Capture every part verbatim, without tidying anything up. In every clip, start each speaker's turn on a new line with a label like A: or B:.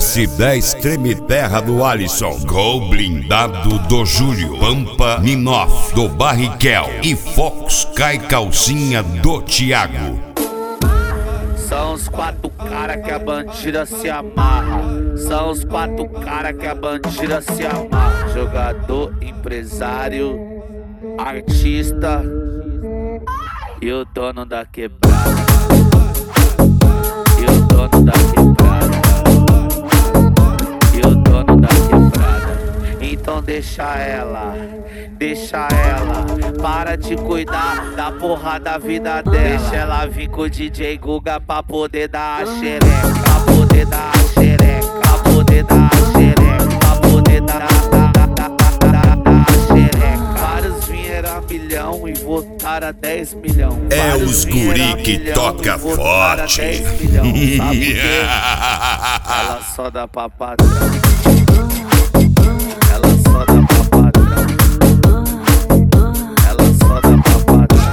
A: S dez treme terra do Alisson, Gol blindado do Júlio, Pampa Ninoff do Barricel e Fox cai calcinha do Thiago.
B: São os quatro cara que a bandida se amarra. São os quatro cara que a bandida se amarra. Jogador, empresário, artista e o dono da quebrada. E o dono da quebrada. E o dono da quebrada. Então deixa ela, deixa ela. Para de cuidar da porra da vida dela. Deixa ela vir com o D J Guga pra poder dar a xereca. Pra poder dar a xereca. Pra poder dar a xereca. Pra poder dar a xereca. Vários vieram a milhão e votaram a dez milhão.
A: É os guri que toca forte.
B: Milhão, sabe por quê? Ela só dá pra patrão. Ela só dá pra patrão. Ela só dá pra patrão.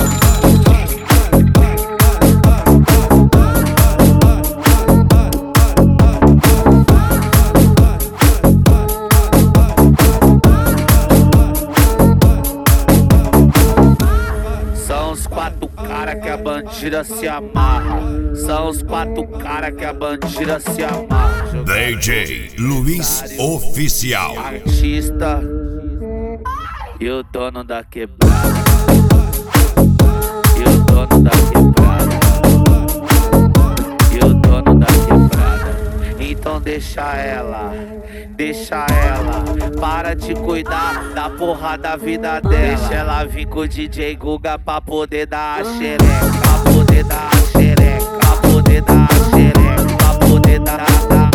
B: São os quatro cara que a bandida se amarra. São os quatro cara que a bandida se amarra.
A: D J Luiz Oficial,
B: artista e o dono da quebrada. E o dono da quebrada. E o dono da quebrada. Então deixa ela, deixa ela. Para de cuidar da porra da vida dela. Deixa ela vir com o D J Guga pra poder dar a xereca. Pra poder dar a xereca. Pra poder dar a xereca. Pra poder dar a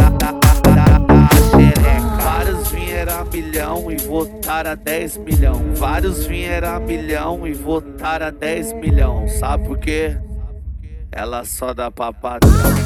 B: xereca. Vários vieram a milhão e votaram a dez milhão. Vários vieram a milhão e votaram a dez milhão. Sabe por quê? Ela só dá pra patrão.